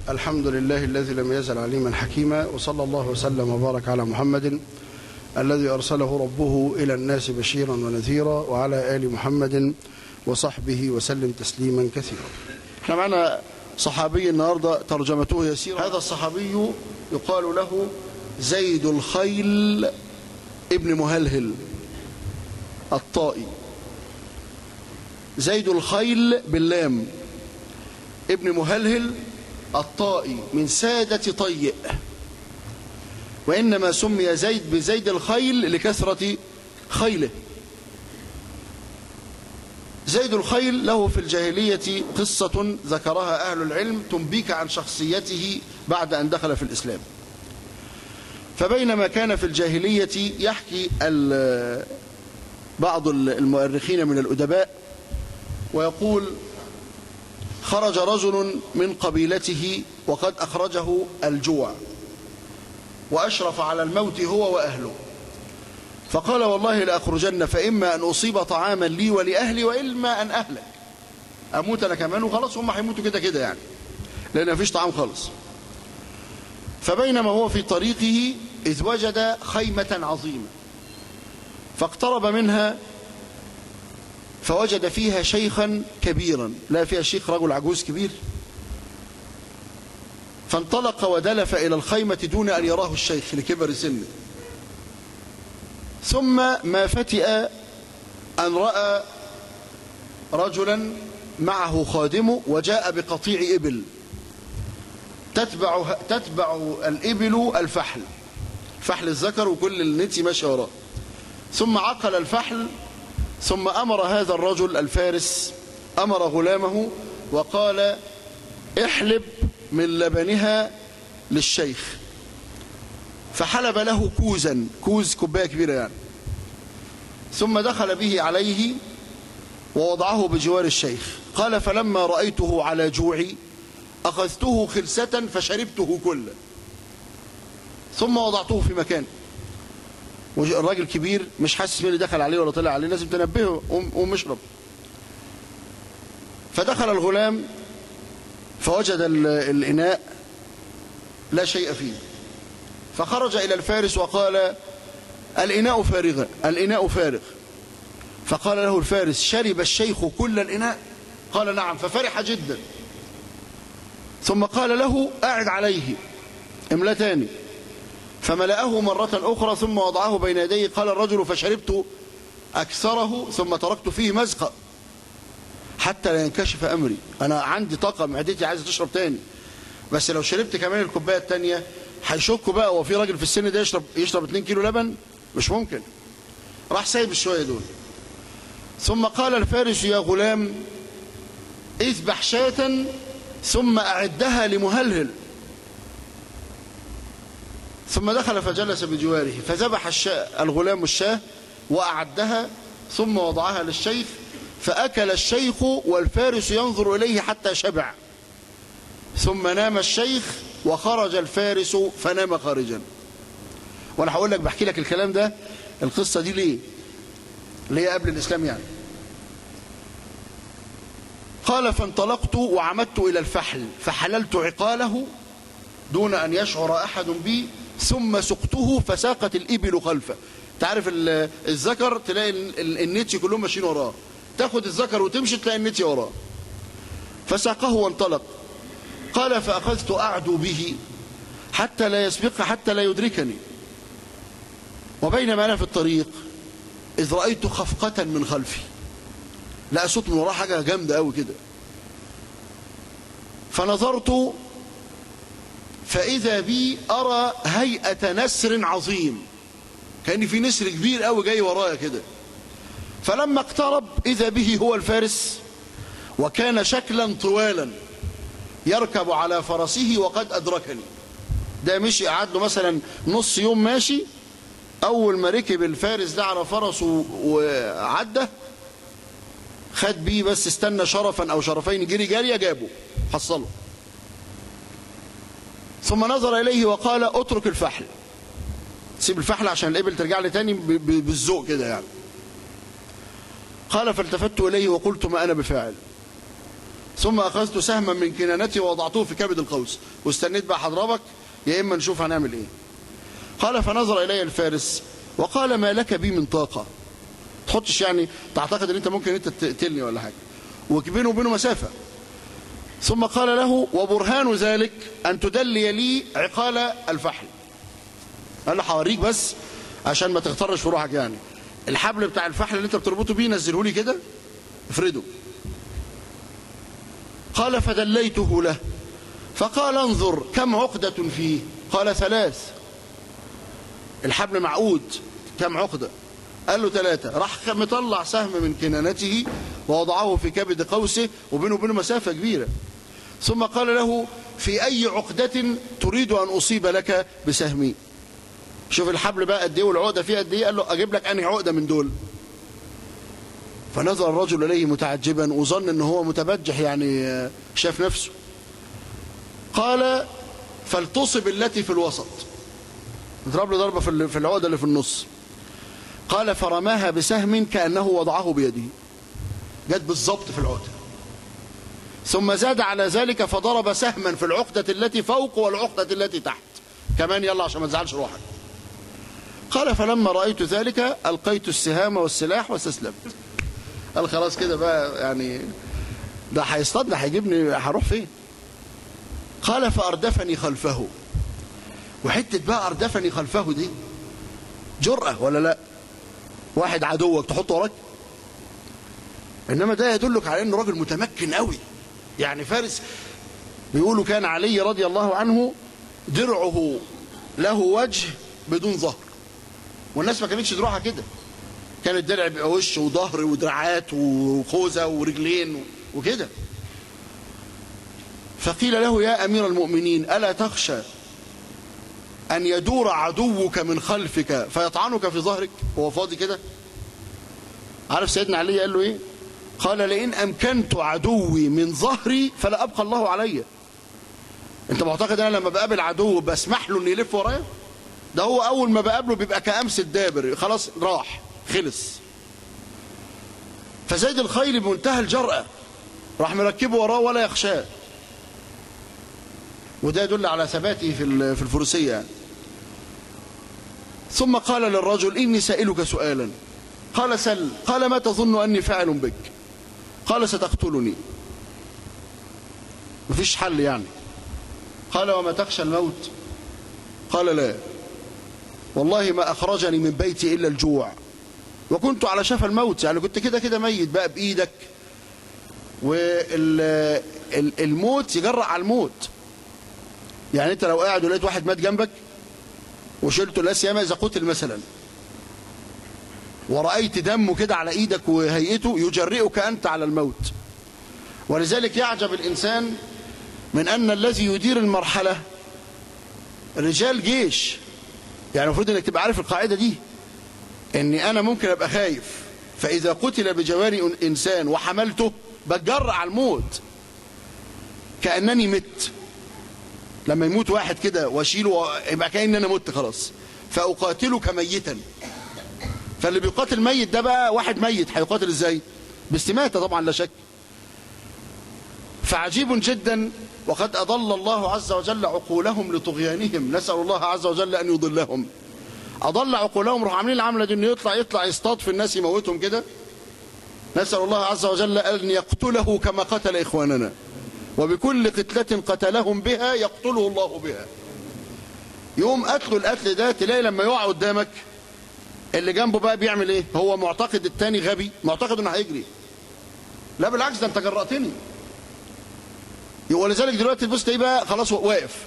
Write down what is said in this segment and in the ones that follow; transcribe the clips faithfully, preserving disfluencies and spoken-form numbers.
الحمد لله الذي لم يزل عليما حكيما، وصلى الله وسلم وبارك على محمد الذي أرسله ربه إلى الناس بشيرا ونذيرا، وعلى آل محمد وصحبه وسلم تسليما كثيرا. احنا معنا صحابي النهارده ترجمته يسيرة. هذا الصحابي يقال له زيد الخيل ابن مهلهل الطائي. زيد الخيل باللام ابن مهلهل الطائي من سادة طيء، وإنما سمي زيد بزيد الخيل لكثرة خيله. زيد الخيل له في الجاهلية قصة ذكرها أهل العلم تنبيك عن شخصيته بعد أن دخل في الإسلام. فبينما كان في الجاهلية يحكي بعض المؤرخين من الأدباء ويقول: خرج رجل من قبيلته وقد أخرجه الجوع وأشرف على الموت هو وأهله، فقال: والله لأخرجن، فإما أن أصيب طعاما لي ولأهلي وإما أن أهلك، أموت أنا كمان وخلاص، هم هيموتوا كده كده يعني، لأن مفيش طعام خالص. فبينما هو في طريقه إذ وجد خيمة عظيمة، فاقترب منها فوجد فيها شيخا كبيرا، لا فيها شيخ رجل عجوز كبير، فانطلق ودلف إلى الخيمة دون أن يراه الشيخ لكبر سنه. ثم ما فتئ أن رأى رجلا معه خادمه وجاء بقطيع إبل تتبع, تتبع الإبل الفحل، فحل الذكر وكل النتي ماشي وراه. ثم عقل الفحل، ثم أمر هذا الرجل الفارس أمر غلامه وقال: احلب من لبنها للشيخ. فحلب له كوزا، كوز كوباية كبيرة يعني، ثم دخل به عليه ووضعه بجوار الشيخ. قال: فلما رأيته على جوعي أخذته خلسة فشربته كله، ثم وضعته في مكان. الراجل كبير مش حاسس مين اللي دخل عليه ولا طلع عليه، لازم تنبهه قوم اشرب. فدخل الغلام فوجد الإناء لا شيء فيه، فخرج إلى الفارس وقال: الإناء فارغ، الإناء فارغ. فقال له الفارس: شرب الشيخ كل الإناء؟ قال: نعم. ففرح جدا، ثم قال له: أعد عليه املتان. فملأه مرة أخرى ثم وضعه بين يديه. قال الرجل: فشربت أكثره ثم تركت فيه مزقة حتى لا ينكشف أمري، أنا عندي طاقة، معدتي عايزة تشرب تاني، بس لو شربت كمان الكوباية التانية هيشكوا بقى، هو في راجل في السن ده يشرب يشرب اتنين كيلو لبن؟ مش ممكن. راح سايب الشوية دول. ثم قال الفارس: يا غلام اذبح شاة ثم أعدها لمهلهل. ثم دخل فجلس بجواره فذبح الشاة الغلام الشاة وأعدها ثم وضعها للشيخ، فأكل الشيخ والفارس ينظر إليه حتى شبع. ثم نام الشيخ وخرج الفارس فنام خارجا. وأنا هقول لك بحكي لك الكلام ده، القصة دي ليه؟ ليه قبل الإسلام يعني. قال: فانطلقت وعمدت إلى الفحل فحللت عقاله دون أن يشعر أحد بي، ثم سقته فساقت الإبل خلفه. تعرف الذكر تلاقي النتي كلهم ماشيين وراه، تاخد الذكر وتمشي تلاقي النتي وراه. فساقه وانطلق. قال: فأخذت أعدو به حتى لا يسبق حتى لا يدركني، وبينما أنا في الطريق إذ رأيت خفقة من خلفي، لا صوت من وراه حاجة جامدة قوي كده. فنظرت فإذا بي أرى هيئة نسر عظيم، كأن في نسر كبير قوي جاي ورايا كده. فلما اقترب إذا به هو الفارس، وكان شكلا طوالا يركب على فرسه وقد أدركني. ده مشي قعد له مثلا نص يوم ماشي، أول ما ركب الفارس ده على فرسه وعده خد بيه، بس استنى شرفا أو شرفين جري جارية جابه حصله. ثم نظر إليه وقال: اترك الفحل، سيب الفحل عشان الإبل ترجع لي تاني بالذوق كده يعني. قال: فالتفت إليه وقلت: ما أنا بفاعل. ثم أخذت سهما من كنانتي ووضعته في كبد القوس، واستنيت بقى حضربك يا إما نشوف هنعمل إيه. قال فنظر إلي الفارس وقال ما لك بي من طاقة، تحطش يعني تعتقد ان انت ممكن انت تقتلني ولا حاجة، وبينه وبينه مسافة. ثم قال له وبرهان ذلك أن تدلي لي عقال الفحل. قال له هوريك بس عشان ما تغترش في روحك، يعني الحبل بتاع الفحل اللي انت بتربطه بيه نزله لي كده افرده. قال فدليته له فقال انظر كم عقدة فيه، قال ثلاث. الحبل معقود كم عقدة؟ قال له ثلاثة. راح مطلع سهم من كنانته ووضعه في كبد قوسه وبينه وبينه مسافة كبيرة. ثم قال له في أي عقدة تريد أن أصيب لك بسهمي؟ شوف الحبل بقى قد ايه والعقدة فيه قد ايه. قال له أجيب لك أنهي عقدة من دول؟ فنظر الرجل إليه متعجبا وظن أنه هو متبجح، يعني شاف نفسه. قال فلتصب التي في الوسط، اضرب له ضربة في العقدة اللي في النص. قال فرماها بسهم كأنه وضعه بيده، جت بالضبط في العقدة. ثم زاد على ذلك فضرب سهما في العقدة التي فوق والعقدة التي تحت كمان، يلا عشان ما تزعلش روحك. قال فلما رأيت ذلك ألقيت السهام والسلاح واستسلمت. قال خلاص كده بقى، يعني ده هيصطادني هيجيبني هروح فين؟ قال فأردفني خلفه. وحتة بقى أردفني خلفه دي جرأة ولا لا؟ واحد عدوك تحطه وراك؟ إنما ده يدلك على أنه راجل متمكن قوي. يعني فارس بيقولوا كان علي رضي الله عنه درعه له وجه بدون ظهر، والناس ما كانتش دروعها كده، كان الدرع بيبقى وش وظهر ودراعات وخوذة ورجلين وكده. فقيل له يا أمير المؤمنين ألا تخشى أن يدور عدوك من خلفك فيطعنك في ظهرك؟ هو فاضي كده. عارف سيدنا علي قال له إيه؟ قال لئن أمكنت عدوي من ظهري فلا أبقى الله علي. أنت معتقد أنا لما بقابل عدو بسمح له أن يلف ورايا؟ ده هو أول ما بقابله بيبقى كأمس الدابر، خلاص راح خلص. فزيد الخيل بمنتهى الجرأة راح مركبه وراه ولا يخشاه، وده يدل على ثباته في الفروسية يعني. ثم قال للرجل إني سائلك سؤالا. قال سل. قال ما تظن أني فاعل بك؟ قال ستقتلني، مفيش حل يعني. قال وما تخشى الموت؟ قال لا والله ما أخرجني من بيتي إلا الجوع، وكنت على شفا الموت، يعني كنت كده كده ميت بقى بإيدك، والموت يجرأ على الموت. يعني انت لو قاعد ولقيت واحد مات جنبك وشلته لا سيما اذا قتل مثلا، ورأيت دمه كده على ايدك وهيئته، يجرئك انت على الموت. ولذلك يعجب الانسان من ان الذي يدير المرحلة رجال جيش. يعني المفروض انك تبقى عارف القاعدة دي، اني انا ممكن ابقى خايف، فاذا قتل بجواري انسان وحملته بتجرأ على الموت كأنني مت. لما يموت واحد كده واشيله يبقى كأن انا مت خلاص، فاقاتلك ميتا. فاللي بيقاتل ميت ده بقى واحد ميت هيقاتل ازاي؟ باستماتة طبعا لا شك. فعجيب جدا، وقد أضل الله عز وجل عقولهم لطغيانهم، نسأل الله عز وجل أن يضلهم. أضل عقولهم، راح عاملين العملة دي انه يطلع يطلع يصطاد في الناس يموتهم كده. نسأل الله عز وجل أن يقتله كما قتل إخواننا، وبكل قتلة قتلهم بها يقتله الله بها. يوم قتلوا القتل ده تلاقي لما يقع قدامك اللي جنبه بقى بيعمل ايه؟ هو معتقد التاني غبي، معتقد انه هيجري. لا بالعكس، ده انت جرأتني. ولذلك دلوقتي تبص تلاقيه بقى خلاص واقف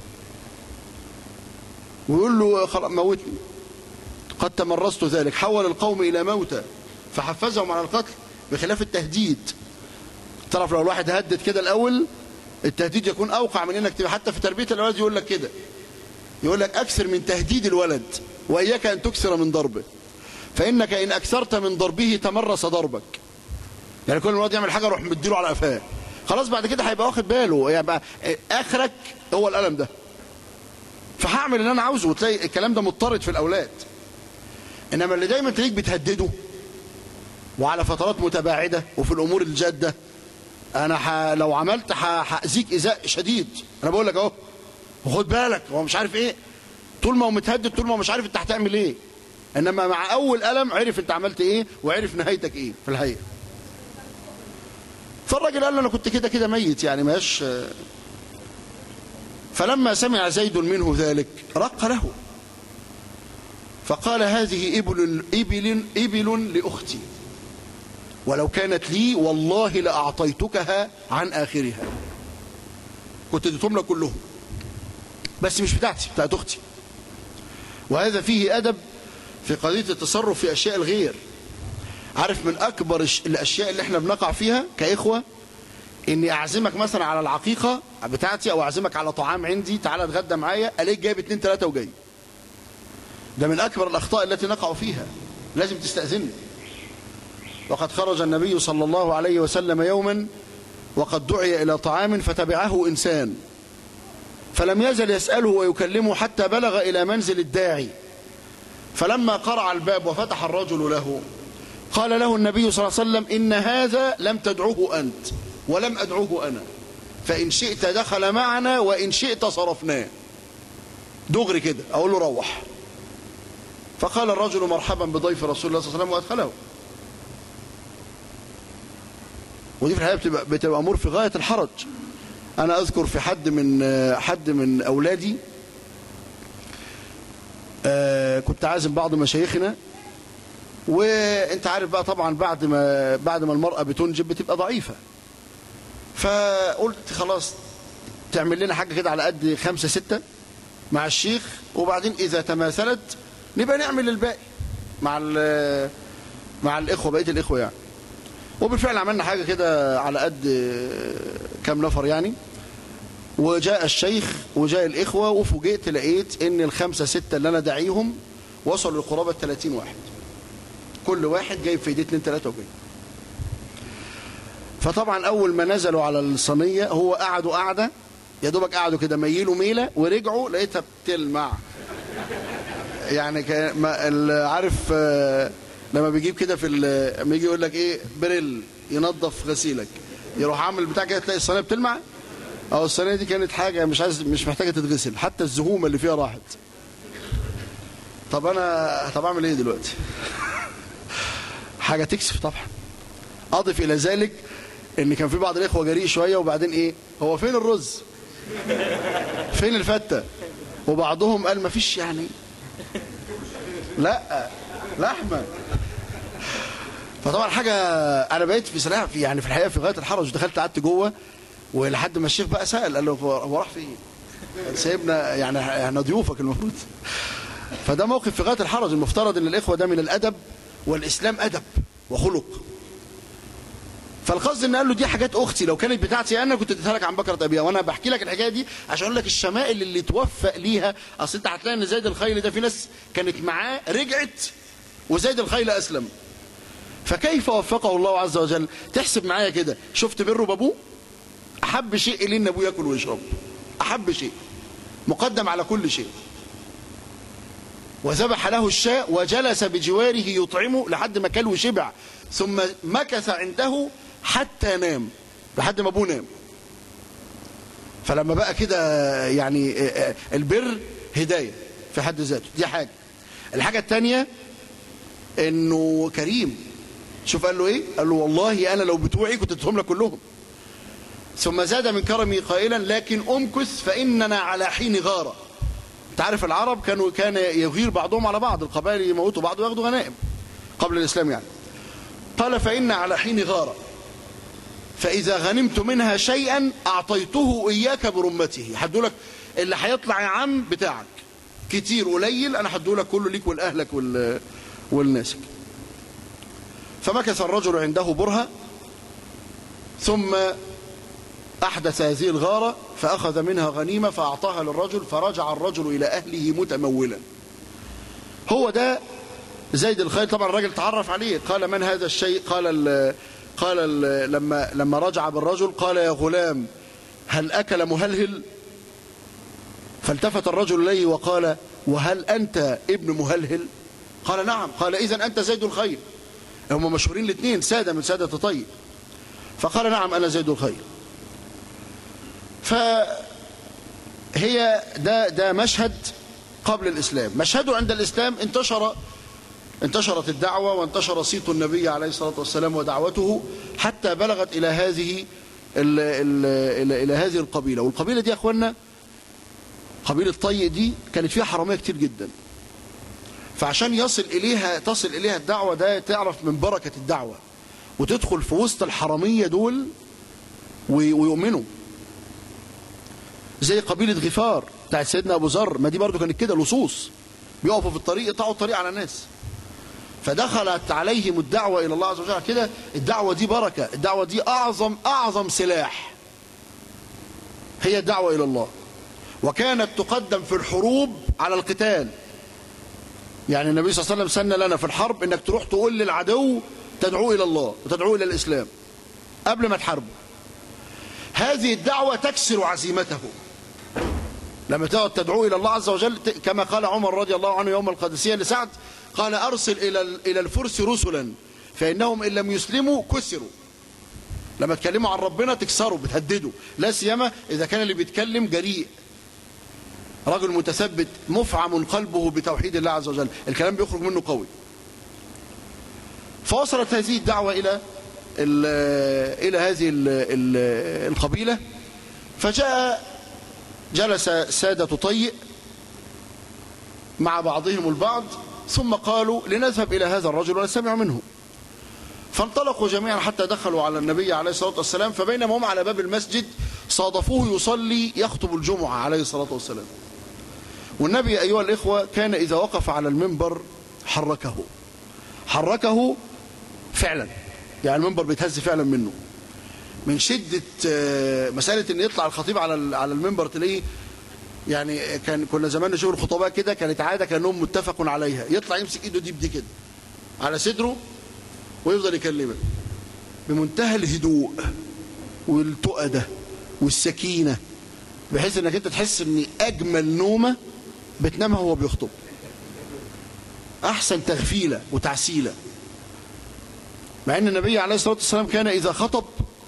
ويقول له خلاص موتني. قد تمرست ذلك، حول القوم الى موتى فحفزهم على القتل، بخلاف التهديد. تعرف لو الواحد هدد كده الاول، التهديد يكون اوقع من انك تبقى. حتى في تربيه الاولاد يقول لك كده، يقول لك اكثر من تهديد الولد واياك ان تكثر من ضربه، فانك ان اكثرت من ضربه تمرس ضربك. يعني كل الولد يعمل حاجه روح مديله على قفاه، خلاص بعد كده هيبقى واخد باله، يبقى اخرك هو الالم ده، فهعمل اللي انا عاوزه. وتلاقي الكلام ده مضطرد في الاولاد. انما اللي دايما تلاقيك بتهدده وعلى فترات متباعده وفي الامور الجاده، انا ح... لو عملت هاذيك ايذاء شديد، انا بقول لك اهو وخد بالك، هو مش عارف ايه، طول ما هو متهدد، طول ما هو مش عارف انت هتعمل ايه. انما مع اول ألم عرف انت عملت ايه وعرف نهايتك ايه في الحقيقه. فالراجل قال له انا كنت كده كده ميت يعني ماش. فلما سمع زيد منه ذلك رق له فقال هذه إبل, إبل, إبل لأختي ولو كانت لي والله لأعطيتكها عن آخرها، كنت اديتهم لك كلهم بس مش بتاعتي، بتاعت أختي. وهذا فيه أدب في قضية التصرف في أشياء الغير. عارف من أكبر الأشياء اللي احنا بنقع فيها كإخوة إني أعزمك مثلا على العقيقة بتاعتي أو أعزمك على طعام عندي، تعالى اتغدى معايا، ألاقيك جايب اتنين تلاتة وجاي. ده من أكبر الأخطاء التي نقع فيها، لازم تستأذني. وقد خرج النبي صلى الله عليه وسلم يوما وقد دعي إلى طعام فتبعه إنسان فلم يزل يسأله ويكلمه حتى بلغ إلى منزل الداعي. فلما قرع الباب وفتح الرجل له قال له النبي صلى الله عليه وسلم إن هذا لم تدعوه أنت ولم أدعوه أنا، فإن شئت دخل معنا وإن شئت صرفناه. دغري كده أقول له روح. فقال الرجل مرحبا بضيف رسول الله صلى الله عليه وسلم وأدخله. ودي في الحقيقة بتبقى, بتبقى أمور في غاية الحرج. أنا أذكر في حد من حد من أولادي آه كنت عازم بعض مشايخنا، وانت عارف بقى طبعا بعد ما بعد ما المرأة بتنجب بتبقى ضعيفة، فقلت خلاص تعمل لنا حاجة كده على قد خمسة ستة مع الشيخ، وبعدين إذا تماثلت نبقى نعمل الباقي مع مع الإخوة، بقية الإخوة يعني. وبالفعل عملنا حاجة كده على قد كام نفر يعني، وجاء الشيخ وجاء الإخوة، وفوجئت لقيت إن الخمسة ستة اللي أنا داعيهم وصلوا لقرابة ثلاثين واحد، كل واحد جايب في ايديه اتنين تلاتة وجاي. فطبعا أول ما نزلوا على الصينية هو قعدوا قعدة يا دوبك، قعدوا كده ميلوا ميلة ورجعوا لقيتها بتلمع يعني. عارف لما بيجيب كده في لما يجي يقول لك ايه بريل ينظف غسيلك، يروح عامل بتاع كده تلاقي الصينيه بتلمع. او الصينيه دي كانت حاجه مش عايز مش محتاجه تتغسل، حتى الزهومه اللي فيها راحت. طب انا طب اعمل ايه دلوقتي؟ حاجه تكسف طبعا. اضف الى ذلك ان كان في بعض الاخوه جريء شويه، وبعدين ايه هو فين الرز فين الفته، وبعضهم قال مفيش يعني لا لحمه. فطبعا حاجه انا بقيت في سلاح في يعني في الحقيقه في غايه الحرج. دخلت قعدت جوه، ولحد ما الشيخ بقى سال قال له هو راح فين؟ سايبنا يعني احنا ضيوفك المفروض. فده موقف في غايه الحرج. المفترض ان الاخوه ده من الادب، والاسلام ادب وخلق. فالقصد ان قال له دي حاجات اختي، لو كانت بتاعتي انا كنت اديتها لك عن بكره ابيها. وانا بحكي لك الحكايه دي عشان اقول لك الشمائل اللي توفق ليها. اصل انت هتلاقي ان زيد الخيل ده في ناس كانت معاه رجعت وزيد الخيل اسلم، فكيف وفقه الله عز وجل؟ تحسب معايا كده، شفت بره بابوه، احب شيء اليه ان ابوه ياكل ويشرب، احب شيء مقدم على كل شيء. وذبح له الشاء وجلس بجواره يطعمه لحد ما كل وشبع، ثم مكث عنده حتى نام، لحد ما ابوه نام. فلما بقى كده يعني البر هدايه في حد ذاته، دي حاجه. الحاجه الثانيه انه كريم. شوف قال له ايه؟ قال له والله انا لو بتوعي كنت اديتهم لك كلهم. ثم زاد من كرمي قائلا لكن امكث فاننا على حين غاره. انت عارف العرب كانوا كان يغير بعضهم على بعض، القبائل يموتوا بعض وياخدوا غنائم قبل الاسلام يعني. قال فإن على حين غارة، فإذا غنمت منها شيئا أعطيته إياك برمته. هدولك اللي هيطلع يا عم بتاعك، كتير قليل أنا هدولك كله ليك ولأهلك والناسك. فمكث الرجل عنده برهة، ثم أحدث هذه الغارة فأخذ منها غنيمة فأعطاها للرجل، فرجع الرجل إلى أهله متمولا. هو ده زيد الخيل. طبعا الراجل تعرف عليه، قال من هذا الشيء؟ قال ال قال ال لما لما رجع بالرجل قال يا غلام هل أكل مهلهل؟ فالتفت الرجل إليه وقال وهل أنت ابن مهلهل؟ قال نعم. قال إذن أنت زيد الخيل. هم مشهورين الاثنين، سادة من سادة طيب. فقال نعم أنا زيد الخير. فهي ده, ده مشهد قبل الإسلام. مشهده عند الإسلام انتشر انتشرت الدعوة وانتشر صيت النبي عليه الصلاة والسلام ودعوته حتى بلغت إلى هذه ال ال إلى, إلى هذه القبيلة. والقبيلة دي يا أخوانا قبيلة طي دي كانت فيها حرامية كتير جدا، فعشان يصل إليها تصل إليها الدعوة ده تعرف من بركة الدعوة وتدخل في وسط الحرامية دول ويؤمنوا. زي قبيلة غفار بتاعت سيدنا أبو ذر، ما دي برضو كانت كده لصوص بيقفوا في الطريق يقطعوا الطريق على الناس، فدخلت عليهم الدعوة إلى الله عز وجل. كده الدعوة دي بركة، الدعوة دي أعظم أعظم سلاح هي الدعوة إلى الله، وكانت تقدم في الحروب على القتال. يعني النبي صلى الله عليه وسلم سن لنا في الحرب انك تروح تقول للعدو تدعو إلى الله وتدعو إلى الإسلام قبل ما تحاربه. هذه الدعوة تكسر عزيمته لما تقعد تدعو إلى الله عز وجل، كما قال عمر رضي الله عنه يوم القادسية لسعد، قال أرسل إلى إلى الفرس رسلا فإنهم إن لم يسلموا كسروا. لما تكلموا عن ربنا تكسروا بتهددوا، لا سيما إذا كان اللي بيتكلم جريء رجل متثبت مفعم قلبه بتوحيد الله عز وجل، الكلام بيخرج منه قوي. فوصلت هذه الدعوة إلى إلى هذه القبيلة، فجاء جلس سادة طيء مع بعضهم البعض ثم قالوا لنذهب إلى هذا الرجل ونستمع منه. فانطلقوا جميعا حتى دخلوا على النبي عليه الصلاة والسلام، فبينما هم على باب المسجد صادفوه يصلي يخطب الجمعة عليه الصلاة والسلام. والنبي أيها الإخوة كان إذا وقف على المنبر حركه حركه فعلا، يعني المنبر بيتهز فعلا منه من شدة مسألة أن يطلع الخطيب على على المنبر. تلاقيه يعني كان كنا زمان نشوف الخطباء كده، كانت عادة كأنهم متفق عليها، يطلع يمسك إيده دي بدي كده على صدره ويفضل يكلمه بمنتهى الهدوء والتؤدة والسكينة، بحيث انك انت تحس ان اجمل نومة بتنامها وهو بيخطب، احسن تغفيلة وتعسيلة. مع ان النبي عليه الصلاة والسلام كان اذا خطب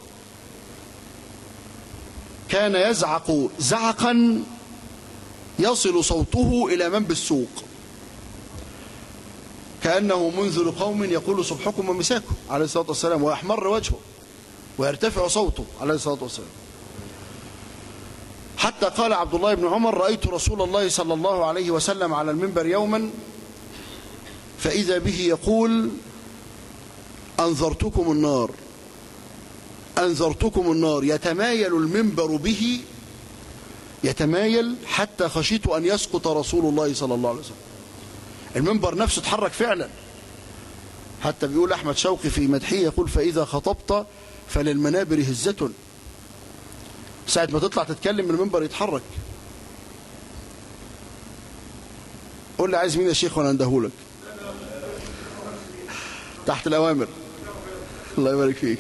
كان يزعق زعقا يصل صوته الى من بالسوق، كأنه منذر قوم يقول صبحكم ومساكم عليه الصلاة والسلام، ويحمر وجهه ويرتفع صوته عليه الصلاة والسلام. حتى قال عبد الله بن عمر: رأيت رسول الله صلى الله عليه وسلم على المنبر يوما فإذا به يقول: أنذرتكم النار أنذرتكم النار. يتمايل المنبر به يتمايل حتى خشيت أن يسقط رسول الله صلى الله عليه وسلم. المنبر نفسه اتحرك فعلا، حتى بيقول أحمد شوقي في مدحه يقول: فإذا خطبت فللمنابر هزة. ساعة ما تطلع تتكلم من المنبر يتحرك. قول لي عايز مين يا شيخ وانا اندهولك تحت الأوامر. الله يبارك فيك.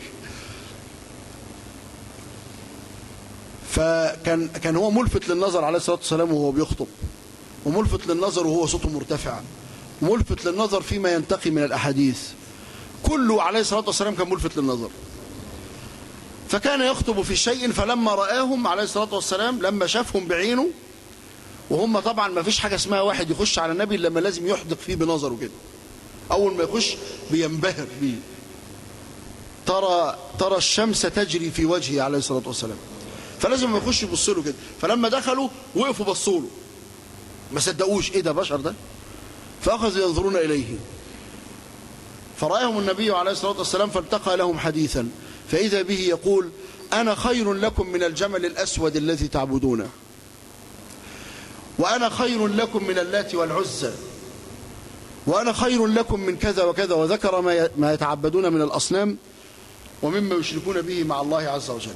فكان كان هو ملفت للنظر عليه الصلاة والسلام وهو بيخطب، وملفت للنظر وهو صوته مرتفع، وملفت للنظر فيما ينتقي من الأحاديث، كله عليه الصلاة والسلام كان ملفت للنظر. فكان يخطب في شيء، فلما رآهم عليه الصلاة والسلام، لما شافهم بعينه، وهم طبعا ما فيش حاجة اسمها واحد يخش على النبي لما لازم يحدق فيه بنظره كده، أول ما يخش بينبهر بيه، ترى ترى الشمس تجري في وجهه عليه الصلاة والسلام، فلازم ما يخش يبص له كده. فلما دخلوا وقفوا بصوا له، ما صدقوش ايه ده بشر ده، فأخذوا ينظرون إليه. فرآهم النبي عليه الصلاة والسلام فالتقى لهم حديثا، فإذا به يقول: أنا خير لكم من الجمل الأسود الذي تعبدونه، وأنا خير لكم من اللات والعزى، وأنا خير لكم من كذا وكذا، وذكر ما يتعبدون من الأصنام ومما يشركون به مع الله عز وجل.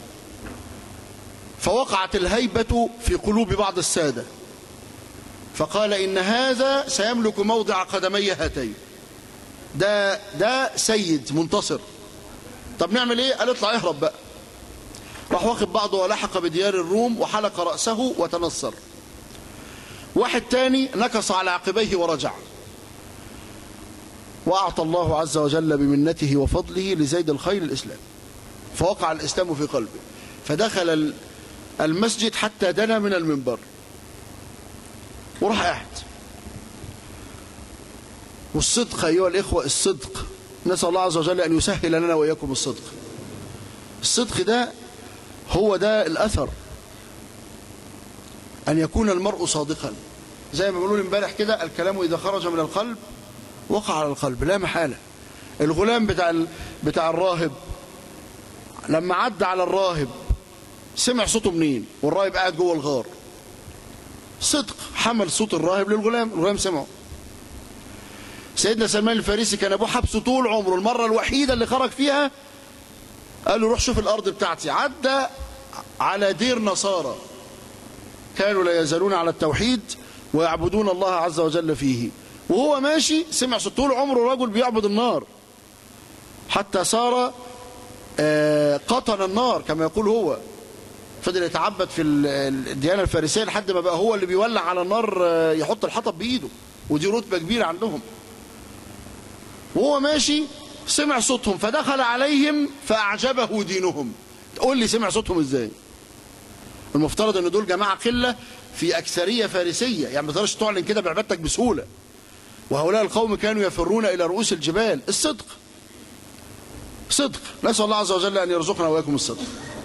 فوقعت الهيبة في قلوب بعض السادة، فقال: إن هذا سيملك موضع قدمي هاتين، ده ده سيد منتصر، طب نعمل ايه؟ قال: اطلع اهرب بقى. راح واخد بعضه ولحق بديار الروم وحلق رأسه وتنصر. واحد تاني نكص على عقبيه ورجع. وأعطى الله عز وجل بمنته وفضله لزيد الخير الإسلام، فوقع الإسلام في قلبه، فدخل المسجد حتى دنا من المنبر وراح قاعد. والصدق أيها الإخوة، الصدق نسأل الله عز وجل أن يسهل لنا وإياكم الصدق. الصدق ده هو ده الأثر، أن يكون المرء صادقا. زي ما بنقول امبارح كده، الكلام إذا خرج من القلب وقع على القلب لا محالة. الغلام بتاع بتاع الراهب لما عدى على الراهب سمع صوته منين؟ والراهب قاعد جوه الغار. صدق، حمل صوت الراهب للغلام، الغلام سمعه. سيدنا سلمان الفارسي كان ابوه حبسه طول عمره، المره الوحيده اللي خرج فيها قال له روح شوف الارض بتاعتي. عدى على دير نصارى كانوا لا يزالون على التوحيد ويعبدون الله عز وجل فيه، وهو ماشي سمع صوت. طول عمره رجل بيعبد النار حتى صار قطن النار كما يقول هو. فضل يتعبد في الديانة الفارسية لحد ما بقى هو اللي بيولع على النار، يحط الحطب بإيده، ودي رتبة كبيرة عندهم. وهو ماشي سمع صوتهم فدخل عليهم فأعجبه دينهم. تقول لي سمع صوتهم ازاي؟ المفترض ان دول جماعة قلة في أكثرية فارسية، يعني ما تقدرش تعلن كده بعبادتك بسهولة. وهؤلاء القوم كانوا يفرون إلى رؤوس الجبال. الصدق، صدق، نسأل الله عز وجل أن يرزقنا وإياكم الصدق.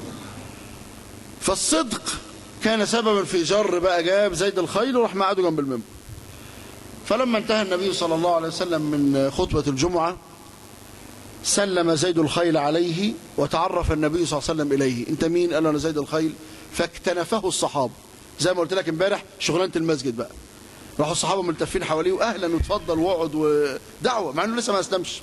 فالصدق كان سببا في جر بقى جاب زيد الخيل وراح مقعده جنب المنبر. فلما انتهى النبي صلى الله عليه وسلم من خطبة الجمعة سلم زيد الخيل عليه، وتعرف النبي صلى الله عليه وسلم إليه. انت مين؟ قال له انا زيد الخيل. فاكتنفه الصحابة زي ما قلت لك امبارح، شغلانة المسجد بقى. راحوا الصحابة ملتفين حواليه واهلا وتفضل واقعد ودعوة، مع انه لسه ما اسلمش.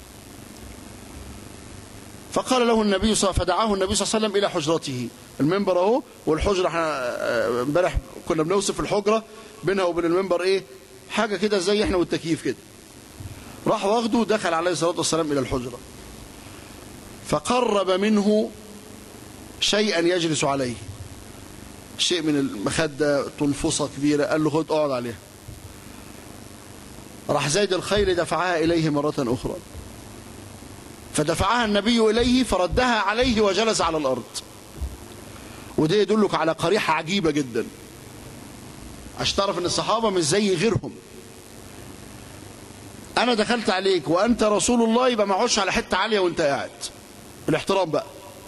فقال له النبي صلى فدعاه النبي صلى الله عليه وسلم الى حجرته. المنبر اهو، والحجرة احنا امبارح كنا بنوصف الحجرة بينها وبين المنبر ايه؟ حاجة كده زي احنا والتكييف كده. راح واخده ودخل عليه الصلاة والسلام الى الحجرة، فقرب منه شيئا يجلس عليه، شيء من المخدة، تنفصة كبيرة. قال له خد اقعد عليها. راح زيد الخيل دفعها إليه مرة أخرى، فدفعها النبي إليه فردها عليه وجلس على الأرض. وده يدلك على قريحة عجيبة جدا، عشان تعرف ان الصحابة مش زي غيرهم. أنا دخلت عليك وأنت رسول الله، يبقى ما اقعدش على حتة عالية وأنت قاعد. الاحترام بقى.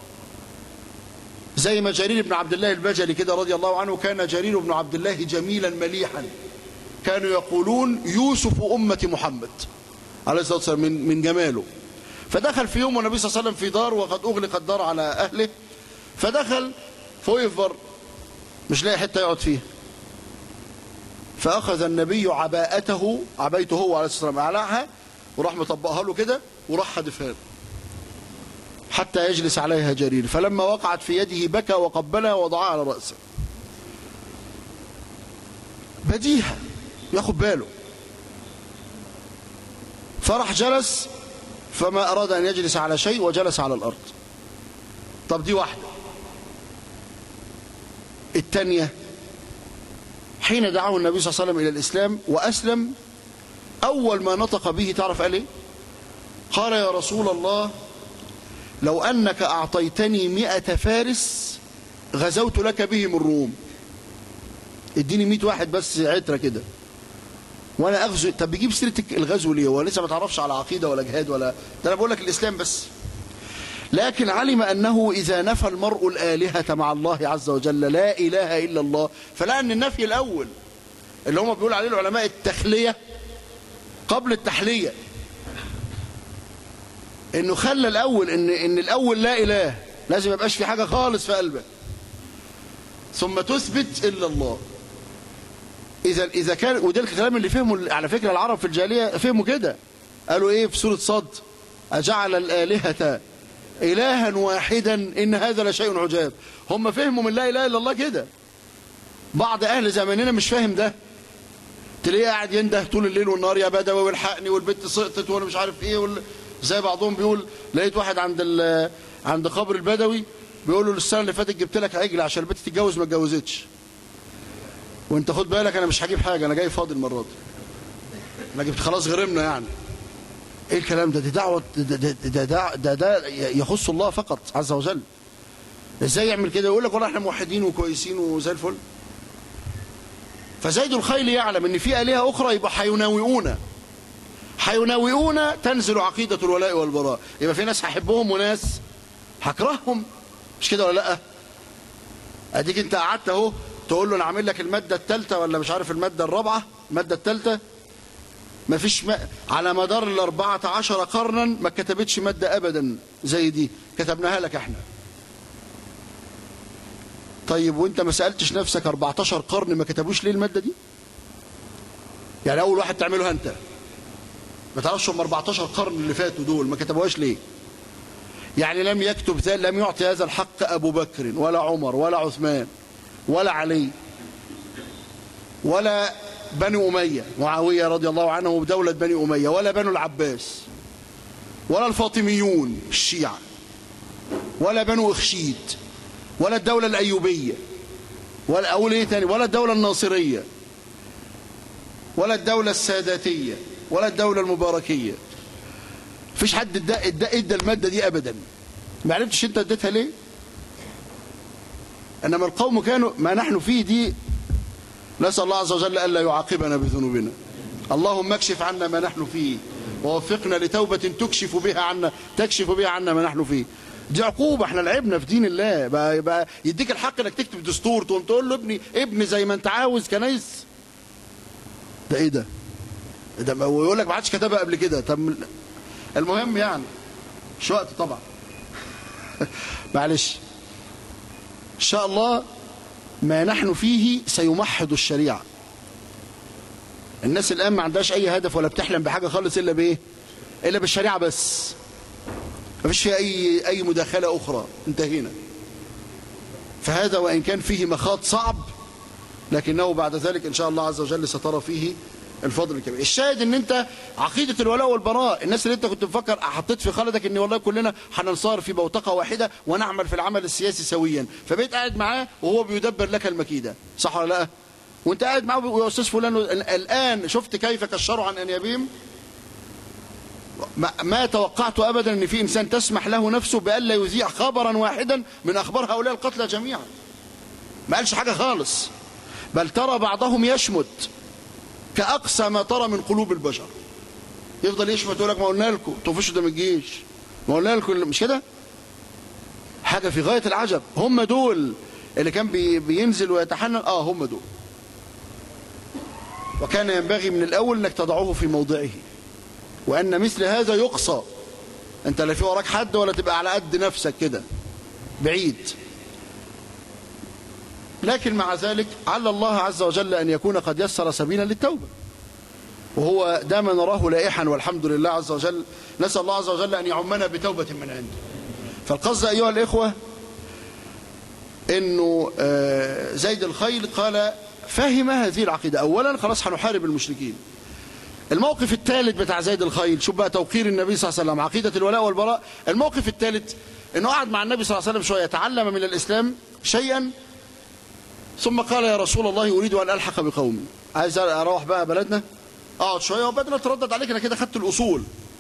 زي ما جرير بن عبد الله البجلي كده رضي الله عنه، كان جرير بن عبد الله جميلا مليحا، كانوا يقولون يوسف أمة محمد عليه الصلاة والسلام من من جماله. فدخل في يوم والنبي صلى الله عليه وسلم في دار وقد أغلق الدار على أهله، فدخل فوقف بره مش لاقي حتة يقعد فيها، فأخذ النبي عباءته، عبايته هو عليه الصلاة والسلام، أعلعها وراح مطبقها له كده وراح حدفها له حتى يجلس عليها جرير. فلما وقعت في يده بكى وقبلها ووضعها على رأسه. بديهة، ياخد باله. فرح جلس، فما أراد أن يجلس على شيء وجلس على الأرض. طب دي واحدة. الثانية حين دعاه النبي صلى الله عليه وسلم إلى الإسلام وأسلم، أول ما نطق به تعرف قال إيه؟ قال يا رسول الله لو أنك أعطيتني مئة فارس غزوت لك بهم الروم. اديني مئة واحد بس عترة كده وانا اغزو. طب بيجيب سيره الغزو ليه؟ هو لسه ما تعرفش على عقيده ولا جهاد ولا ده، انا بقول لك الاسلام بس. لكن علم انه اذا نفى المرء الالهه مع الله عز وجل لا اله الا الله، فلقى ان النفي الاول اللي هم بيقول عليه العلماء التخليه قبل التحليه، انه خلى الاول ان ان الاول لا اله، لازم ما يبقاش في حاجه خالص في قلبك، ثم تثبت الا الله. إذا إذا كان، وده الكلام اللي فهمه على فكرة العرب في الجاهلية، فهموا كده. قالوا إيه في سورة صاد؟ أجعل الآلهة إلها واحدا إن هذا لشيء عجاب. هم فهموا من لا إله إلا الله كده. بعض أهل زماننا مش فاهم ده، تلاقيه قاعد ينده طول الليل والنهار يا بدوي والحقني والبت سقطت وأنا مش عارف إيه وال... زي بعضهم بيقول. لقيت واحد عند ال... عند قبر البدوي بيقول له السنة اللي فاتت جبت لك عجل عشان البت تتجوز ما اتجوزتش، وانت خد بالك انا مش هجيب حاجه، انا جاي فاضي المره دي، انا جبت خلاص غرمنا يعني. ايه الكلام ده؟ دي دعوة ده ده, ده, ده, ده, ده يخص الله فقط عز وجل. ازاي يعمل كده؟ يقول لك والله احنا موحدين وكويسين وزي الفل. فزيد الخيل يعلم ان في آلهة اخرى، يبقى حيناوئون حيناوئون تنزل عقيدة الولاء والبراء. يبقى في ناس هحبهم وناس هكرههم، مش كده ولا لا؟ اديك انت قعدت اهو تقول له انا عامل لك المادة الثالثة ولا مش عارف المادة الرابعة، المادة الثالثة ما فيش م... على مدار الأربعة عشر قرنا ما كتبتش مادة أبدا زي دي، كتبناها لك احنا. طيب وانت ما سألتش نفسك أربعة عشر قرن ما كتبوش ليه المادة دي؟ يعني أول واحد تعملها أنت، ما تعرفش هم أربعة عشر قرن اللي فاتوا دول ما كتبوهاش ليه؟ يعني لم يكتب ذلك، لم يعطي هذا الحق أبو بكر ولا عمر ولا عثمان ولا علي ولا بني أمية معاوية رضي الله عنه ودولة بني أمية، ولا بنو العباس ولا الفاطميون الشيعة ولا بنو إخشيد ولا الدولة الأيوبية ولا أقول إيه تاني، ولا الدولة الناصرية ولا الدولة الساداتية ولا الدولة المباركية. مفيش حد ادى ادى ادى المادة دي أبدا. ما عرفتش أنت اديتها ليه؟ إنما القوم كانوا ما نحن فيه دي. نسأل الله عز وجل ألا يعاقبنا بذنوبنا. اللهم اكشف عنا ما نحن فيه ووفقنا لتوبة تكشف بها عنا تكشف بها عنا ما نحن فيه. دي عقوبة، احنا لعبنا في دين الله. بقى, بقى يديك الحق انك تكتب دستور تقوم تقول له ابني ابني زي ما انت عاوز كنايس. ده ايه ده؟ ده ويقول لك ما حدش كتبها قبل كده. طب المهم يعني مش وقت طبعا. معلش. ان شاء الله ما نحن فيه سيمحض الشريعة. الناس الآن ما عندهاش أي هدف ولا بتحلم بحاجة خالص إلا بإيه؟ إلا بالشريعة بس. ما فيش فيها أي أي مداخلة أخرى. انتهينا. فهذا وإن كان فيه مخاض صعب لكنه بعد ذلك إن شاء الله عز وجل سترى فيه الفضل الكبير. الشاهد ان انت عقيدة الولاء والبراء، الناس اللي انت كنت مفكر حطيت في خلدك ان والله كلنا هننصار في بوتقة واحدة ونعمل في العمل السياسي سويا، فبقيت قاعد معاه وهو بيدبر لك المكيدة، صح ولا لا؟ وانت قاعد معاه يا استاذ فلان الان شفت كيف كشروا عن انيابهم؟ ما, ما توقعت ابدا ان في انسان تسمح له نفسه بألا يذيع خبرا واحدا من اخبار هؤلاء القتلى جميعا. ما قالش حاجة خالص، بل ترى بعضهم يشمت كأقسى ما ترى من قلوب البشر. يفضل يشمت يقول لك ما قلنا لكم طفشوا ده من الجيش، ما قلنا لكم، مش كده؟ حاجة في غاية العجب. هم دول اللي كان بي بينزل ويتحنن؟ اه هم دول. وكان ينبغي من الأول انك تضعه في موضعه، وأن مثل هذا يقصى. انت لا في وراك حد ولا تبقى على قد نفسك كده بعيد. لكن مع ذلك عل الله عز وجل أن يكون قد يسر سبيلا للتوبة، وهو ده ما نراه لائحا والحمد لله عز وجل. نسأل الله عز وجل أن يعمنا بتوبة من عنده. فالقصد أيها الإخوة أنه زيد الخيل قال فهم هذه العقيدة. أولا خلاص هنحارب المشركين. الموقف الثالث بتاع زيد الخيل، شوف بقى توقير النبي صلى الله عليه وسلم، عقيدة الولاء والبراء. الموقف الثالث أنه قعد مع النبي صلى الله عليه وسلم شوية، تعلم من الإسلام شيئا، ثم قال يا رسول الله أريد أن ألحق بقومي. عايز أروح بقى بلدنا أقعد شوية وبدنا تردد عليك أنا كده خدت الأصول.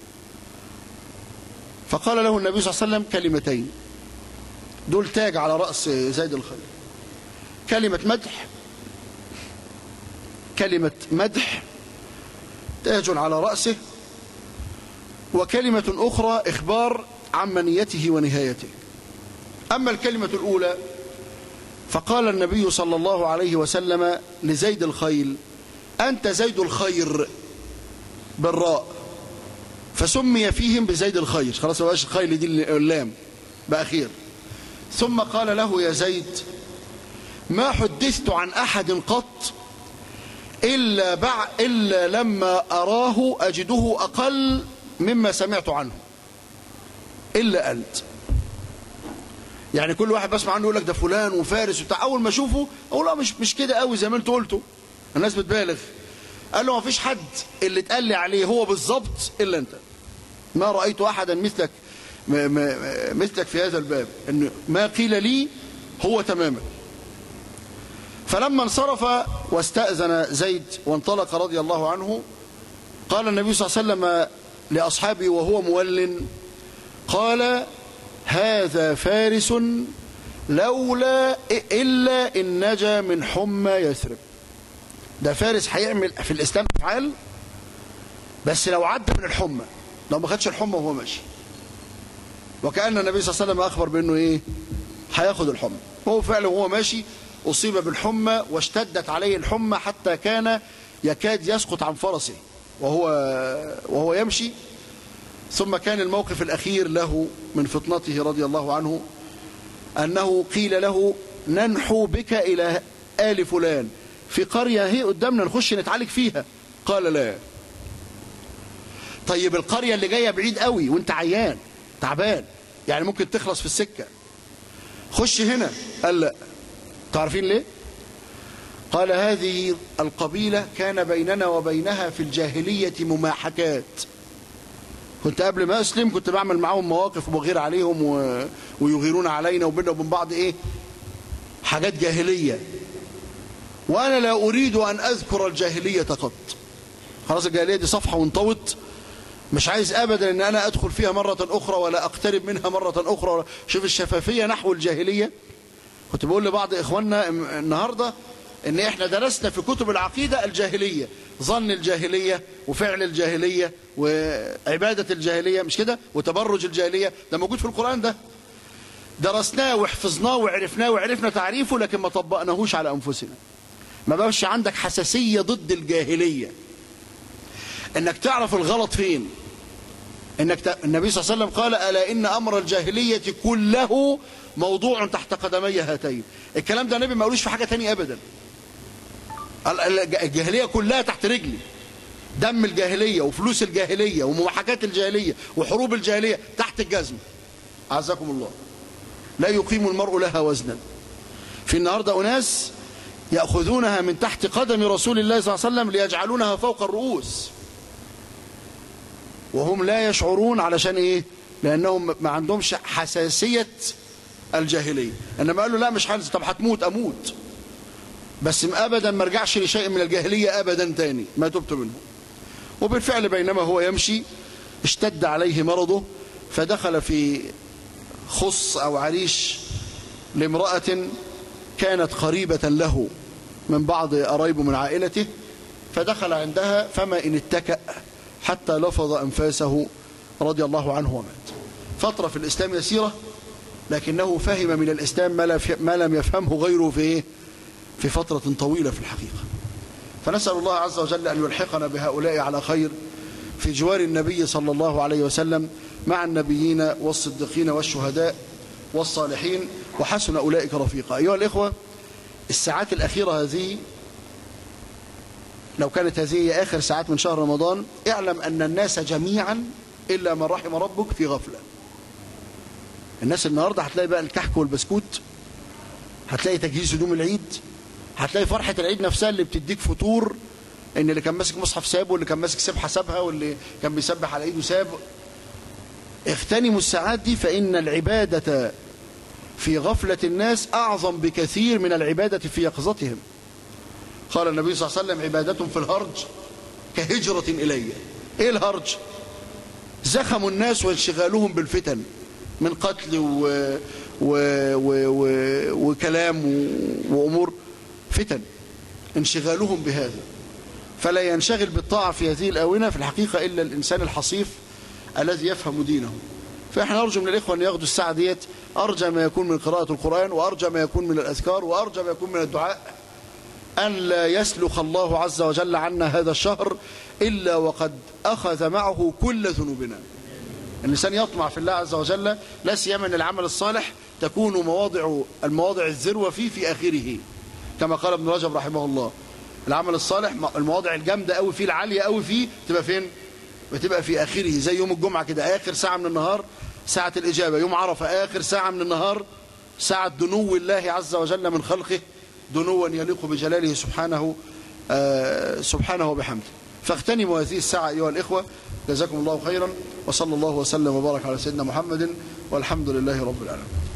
فقال له النبي صلى الله عليه وسلم كلمتين دول تاج على رأس زيد الخيل. كلمة مدح، كلمة مدح تاج على رأسه، وكلمة أخرى إخبار عن منيته ونهايته. أما الكلمة الأولى فقال النبي صلى الله عليه وسلم لزيد الخيل أنت زيد الخير بالراء، فسمي فيهم بزيد الخير. خلاص ما بقاش الخيل دي اللام بقى خير. ثم قال له يا زيد ما حدثت عن أحد قط إلا, بع إلا لما أراه أجده أقل مما سمعت عنه إلا أنت. يعني كل واحد بسمع عنه يقول لك ده فلان وفارس وبتاع، اول ما اشوفه اقول لا مش مش كده قوي زي ما انتوا قلتوا، الناس بتبالغ. قال له ما فيش حد اللي اتقال لي عليه هو بالظبط الا انت. ما رايت احدا مثلك مثلك في هذا الباب، ان ما قيل لي هو تماما. فلما انصرف واستأذن زيد وانطلق رضي الله عنه، قال النبي صلى الله عليه وسلم لأصحابه وهو مول قال هذا فارس لولا إلا إن نجا من حمى يثرب. ده فارس هيعمل في الإسلام أفعال بس لو عدى من الحمى، لو ما خدش الحمى وهو ماشي. وكأن النبي صلى الله عليه وسلم أخبر بأنه إيه؟ هياخد الحمى. هو فعلا وهو ماشي أصيب بالحمى واشتدت عليه الحمى حتى كان يكاد يسقط عن فرسه وهو وهو يمشي. ثم كان الموقف الأخير له من فطنته رضي الله عنه أنه قيل له ننحو بك إلى آل فلان في قرية هي قدامنا نخش نتعالج فيها. قال لا. طيب القرية اللي جاية بعيد قوي وانت عيان تعبان يعني ممكن تخلص في السكة، خش هنا. قال لا. تعرفين ليه؟ قال هذه القبيلة كان بيننا وبينها في الجاهلية مماحكات. كنت قبل ما أسلم كنت بعمل معاهم مواقف وبغير عليهم و... ويغيرون علينا وبيننا وبين بعض إيه؟ حاجات جاهلية، وأنا لا أريد أن أذكر الجاهلية قط. خلاص الجاهلية دي صفحة وانطوت، مش عايز أبدا أن أنا أدخل فيها مرة أخرى ولا أقترب منها مرة أخرى. شوف الشفافية نحو الجاهلية. كنت بقول لبعض إخواننا النهاردة ان احنا درسنا في كتب العقيدة الجاهلية، ظن الجاهلية وفعل الجاهلية وعبادة الجاهلية، مش كده؟ وتبرج الجاهلية، ده موجود في القرآن. ده درسناه وحفظناه وعرفناه وعرفنا تعريفه لكن ما طبقناهوش على أنفسنا. ما بقاش عندك حساسية ضد الجاهلية، انك تعرف الغلط فين. انك ت... النبي صلى الله عليه وسلم قال ألا إن أمر الجاهلية كله موضوع تحت قدمي هاتين. الكلام ده النبي ما قالوش في حاجة تانية أبدا. الجاهلية كلها تحت رجلي، دم الجاهلية وفلوس الجاهلية ومماحكات الجاهلية وحروب الجاهلية تحت الجزم. أعزكم الله. لا يقيم المرء لها وزنا. في النهاردة أناس يأخذونها من تحت قدم رسول الله صلى الله عليه وسلم ليجعلونها فوق الرؤوس وهم لا يشعرون. علشان إيه؟ لأنهم ما عندهمش حساسية الجاهلية. إنما قالوا لا مش حاسس. طب هتموت أموت بس أبدا ما رجعش لشيء من الجاهلية أبدا تاني، ما تبت منه. وبالفعل بينما هو يمشي اشتد عليه مرضه فدخل في خص أو عريش لامرأة كانت قريبة له من بعض قرايبه من عائلته، فدخل عندها فما إن اتكأ حتى لفظ أنفاسه رضي الله عنه ومات. فترة في الإسلام يسيرة لكنه فهم من الإسلام ما لم يفهمه غيره في في فترة طويلة في الحقيقة. فنسأل الله عز وجل أن يلحقنا بهؤلاء على خير في جوار النبي صلى الله عليه وسلم مع النبيين والصديقين والشهداء والصالحين وحسن أولئك رفيقا. أيها الإخوة، الساعات الأخيرة هذه لو كانت هذه هي آخر ساعات من شهر رمضان، اعلم أن الناس جميعا إلا من رحم ربك في غفلة. الناس النهاردة هتلاقي بقى الكحك والبسكوت، هتلاقي تجهيز هدوم العيد، هتلاقي فرحة العيد نفسها اللي بتديك فطور، ان اللي كان ماسك مصحف سابه واللي كان ماسك سبحة سابها واللي كان بيسبح على ايده ساب. اغتنموا الساعات دي فإن العبادة في غفلة الناس أعظم بكثير من العبادة في يقظتهم. قال النبي صلى الله عليه وسلم عبادة في الهرج كهجرة إلي. ايه الهرج؟ زخم الناس وانشغالهم بالفتن من قتل و... و... و... و... وكلام و... وأمور فتن، انشغالهم بهذا. فلا ينشغل بالطاعة في هذه الآونة في الحقيقة إلا الإنسان الحصيف الذي يفهم دينه. فإحنا نرجو من الإخوة أن ياخدوا الساعة ديت أرجى ما يكون من قراءة القرآن، وأرجى ما يكون من الأذكار، وأرجى ما يكون من الدعاء، أن لا يسلخ الله عز وجل عنا هذا الشهر إلا وقد أخذ معه كل ذنوبنا. الإنسان يطمع في الله عز وجل، لا سيما أن العمل الصالح تكون مواضع المواضع الذروة فيه في آخره، كما قال ابن رجب رحمه الله. العمل الصالح المواضع الجامدة قوي فيه، العالية قوي فيه، تبقى فين؟ بتبقى في آخره. زي يوم الجمعة كده، آخر ساعة من النهار ساعة الإجابة. يوم عرفة آخر ساعة من النهار ساعة دنو الله عز وجل من خلقه، دنوا يليق بجلاله سبحانه آه سبحانه وبحمده. فاغتنموا هذه الساعة أيها الإخوة، جزاكم الله خيرا، وصلى الله وسلم وبارك على سيدنا محمد، والحمد لله رب العالمين.